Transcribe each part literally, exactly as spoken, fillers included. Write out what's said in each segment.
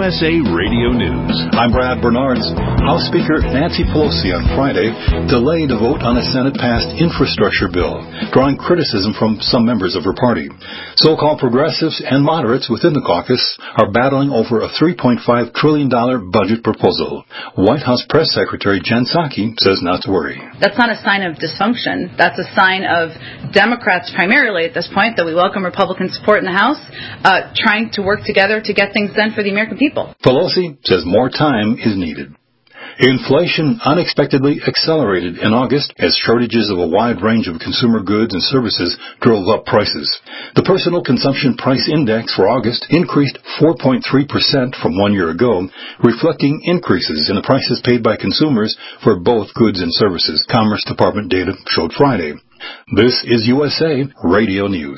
U S A Radio News. I'm Brad Bernards. House Speaker Nancy Pelosi on Friday delayed a vote on a Senate-passed infrastructure bill, drawing criticism from some members of her party. So-called progressives and moderates within the caucus are battling over a three point five trillion dollars budget proposal. White House Press Secretary Jen Psaki says not to worry. That's not a sign of dysfunction. That's a sign of Democrats primarily at this point, that we welcome Republican support in the House, uh, trying to work together to get things done for the American people. Pelosi says more time is needed. Inflation unexpectedly accelerated in August as shortages of a wide range of consumer goods and services drove up prices. The Personal Consumption Price Index for August increased four point three percent from one year ago, reflecting increases in the prices paid by consumers for both goods and services, Commerce Department data showed Friday. This is U S A Radio News.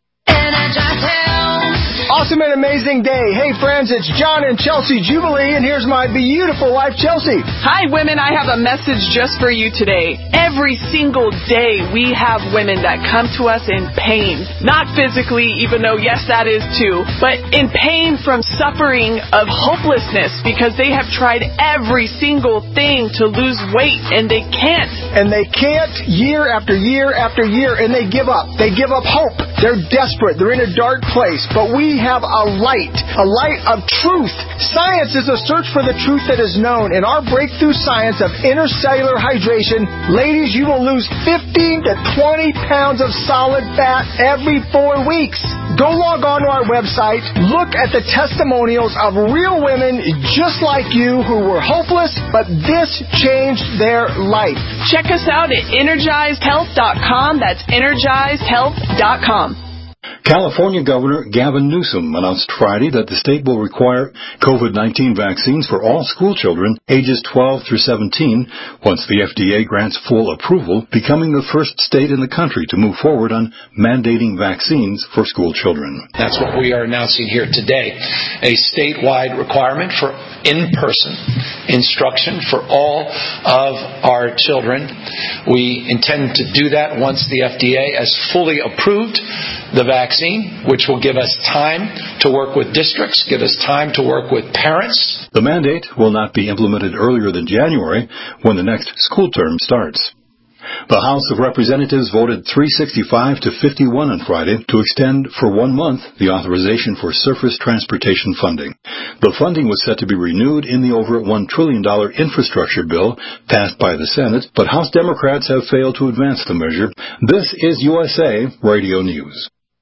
Awesome and amazing day. Hey, friends, it's John and Chelsea Jubilee, and here's my beautiful wife, Chelsea. Hi, women. I have a message just for you today. Every single day, we have women that come to us in pain. Not physically, even though, yes, that is too, but in pain from suffering of hopelessness because they have tried every single thing to lose weight, and they can't. And they can't year after year after year, and they give up. They give up hope. They're desperate. They're in a dark place. But we have a light, a light of truth. Science is a search for the truth that is known. In our breakthrough science of intercellular hydration, ladies, you will lose fifteen to twenty pounds of solid fat every four weeks. Go log on to our website, look at the testimonials of real women just like you who were hopeless, but this changed their life. Check us out at energized health dot com. That's energized health dot com. California Governor Gavin Newsom announced Friday that the state will require COVID nineteen vaccines for all school children ages twelve through seventeen once the F D A grants full approval, becoming the first state in the country to move forward on mandating vaccines for school children. That's what we are announcing here today, a statewide requirement for in-person instruction for all of our children. We intend to do that once the F D A has fully approved the vaccine, which will give us time to work with districts, give us time to work with parents. The mandate will not be implemented earlier than January, when the next school term starts. The House of Representatives voted three sixty-five to fifty-one on Friday to extend for one month the authorization for surface transportation funding. The funding was set to be renewed in the over one trillion dollars infrastructure bill passed by the Senate, but House Democrats have failed to advance the measure. This is U S A Radio News.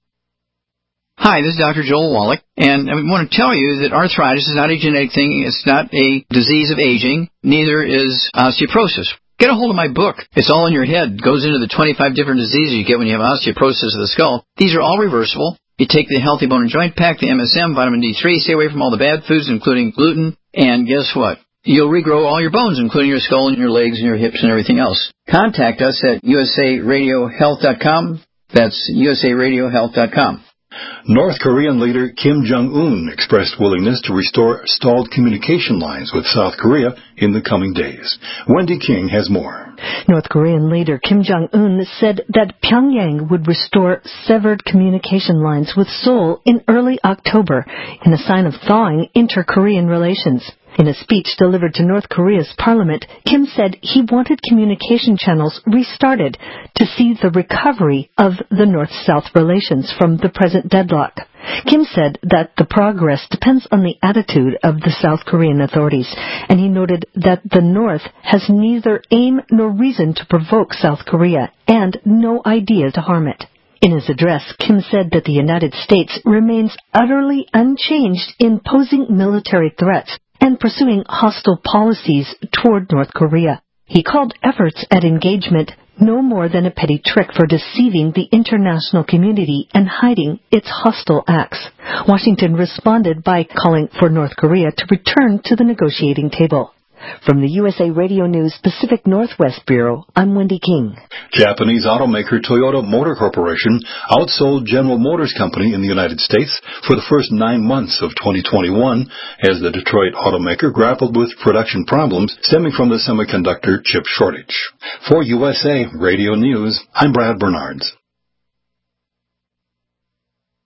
Hi, this is Doctor Joel Wallach, and I want to tell you that arthritis is not a genetic thing. It's not a disease of aging. Neither is osteoporosis. Get a hold of my book. It's all in your head. It goes into the twenty-five different diseases you get when you have osteoporosis of the skull. These are all reversible. You take the Healthy Bone and Joint Pack, the M S M, vitamin D three, stay away from all the bad foods, including gluten, and guess what? You'll regrow all your bones, including your skull and your legs and your hips and everything else. Contact us at U S A radio health dot com. That's U S A radio health dot com. North Korean leader Kim Jong-un expressed willingness to restore stalled communication lines with South Korea in the coming days. Wendy King has more. North Korean leader Kim Jong-un said that Pyongyang would restore severed communication lines with Seoul in early October in a sign of thawing inter-Korean relations. In a speech delivered to North Korea's parliament, Kim said he wanted communication channels restarted to see the recovery of the North-South relations from the present deadlock. Kim said that the progress depends on the attitude of the South Korean authorities, and he noted that the North has neither aim nor reason to provoke South Korea and no idea to harm it. In his address, Kim said that the United States remains utterly unchanged in posing military threats and pursuing hostile policies toward North Korea. He called efforts at engagement no more than a petty trick for deceiving the international community and hiding its hostile acts. Washington responded by calling for North Korea to return to the negotiating table. From the U S A Radio News Pacific Northwest Bureau, I'm Wendy King. Japanese automaker Toyota Motor Corporation outsold General Motors Company in the United States for the first nine months of twenty twenty-one as the Detroit automaker grappled with production problems stemming from the semiconductor chip shortage. For U S A Radio News, I'm Brad Bernards.